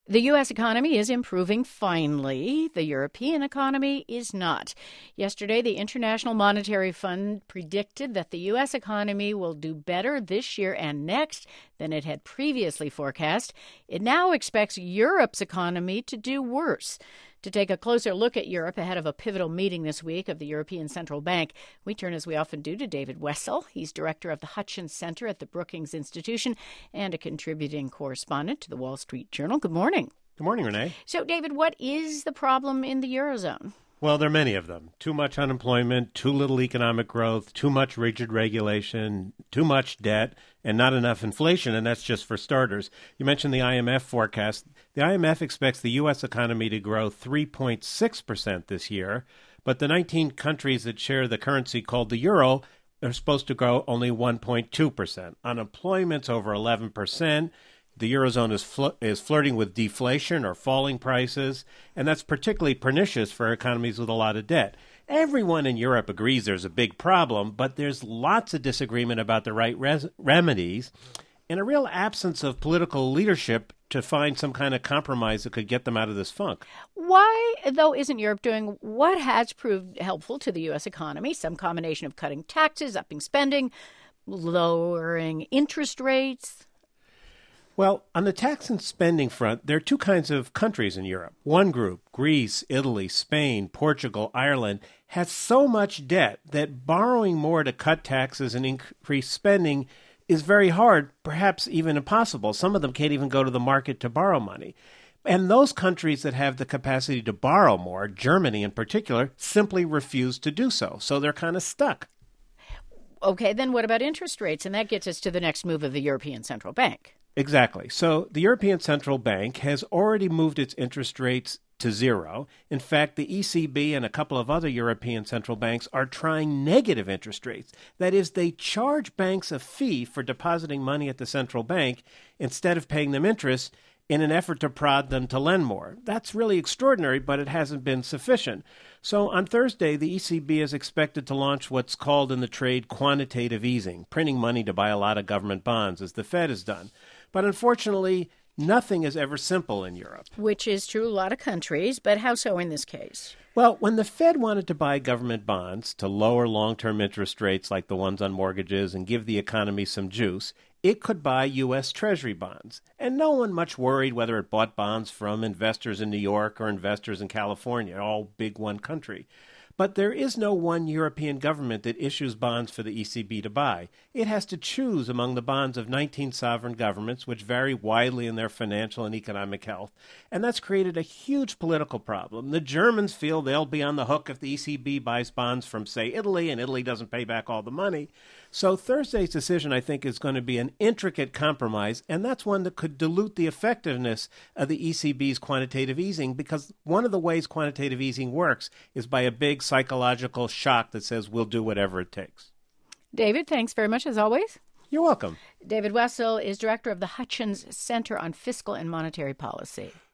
The U.S. economy is improving finally. The European economy is not. Yesterday, the International Monetary Fund predicted that the U.S. economy will do better this year and next than it had previously forecast. It now expects Europe's economy to do worse. To take a closer look at Europe ahead of a pivotal meeting this week of the European Central Bank, we turn, as we often do, to David Wessel. He's director of the Hutchins Center at the Brookings Institution and a contributing correspondent to the Wall Street Journal. Good morning. Good morning, Renee. So, David, what is the problem in the Eurozone? Well, there are many of them. Too much unemployment, too little economic growth, too much rigid regulation, too much debt, and not enough inflation, and that's just for starters. You mentioned the IMF forecast. The IMF expects the U.S. economy to grow 3.6% this year, but the 19 countries that share the currency called the euro are supposed to grow only 1.2%. Unemployment's over 11%. The Eurozone is flirting with deflation or falling prices, and that's particularly pernicious for economies with a lot of debt. Everyone in Europe agrees there's a big problem, but there's lots of disagreement about the right remedies and a real absence of political leadership to find some kind of compromise that could get them out of this funk. Why, though, isn't Europe doing what has proved helpful to the U.S. economy? Some combination of cutting taxes, upping spending, lowering interest rates. Well, on the tax and spending front, there are two kinds of countries in Europe. One group, Greece, Italy, Spain, Portugal, Ireland, has so much debt that borrowing more to cut taxes and increase spending is very hard, perhaps even impossible. Some of them can't even go to the market to borrow money. And those countries that have the capacity to borrow more, Germany in particular, simply refuse to do so. So they're kind of stuck. Okay, then what about interest rates? And that gets us to the next move of the European Central Bank. Exactly. So the European Central Bank has already moved its interest rates to zero. In fact, the ECB and a couple of other European central banks are trying negative interest rates. That is, they charge banks a fee for depositing money at the central bank instead of paying them interest in an effort to prod them to lend more. That's really extraordinary, but it hasn't been sufficient. So on Thursday, the ECB is expected to launch what's called in the trade quantitative easing, printing money to buy a lot of government bonds, as the Fed has done. But unfortunately, nothing is ever simple in Europe. Which is true a lot of countries, but how so in this case? Well, when the Fed wanted to buy government bonds to lower long-term interest rates like the ones on mortgages and give the economy some juice, it could buy U.S. Treasury bonds. And no one much worried whether it bought bonds from investors in New York or investors in California, all big one country. But there is no one European government that issues bonds for the ECB to buy. It has to choose among the bonds of 19 sovereign governments, which vary widely in their financial and economic health. And that's created a huge political problem. The Germans feel they'll be on the hook if the ECB buys bonds from, say, Italy, and Italy doesn't pay back all the money. So Thursday's decision, I think, is going to be an intricate compromise, and that's one that could dilute the effectiveness of the ECB's quantitative easing, because one of the ways quantitative easing works is by a big psychological shock that says we'll do whatever it takes. David, thanks very much as always. You're welcome. David Wessel is director of the Hutchins Center on Fiscal and Monetary Policy.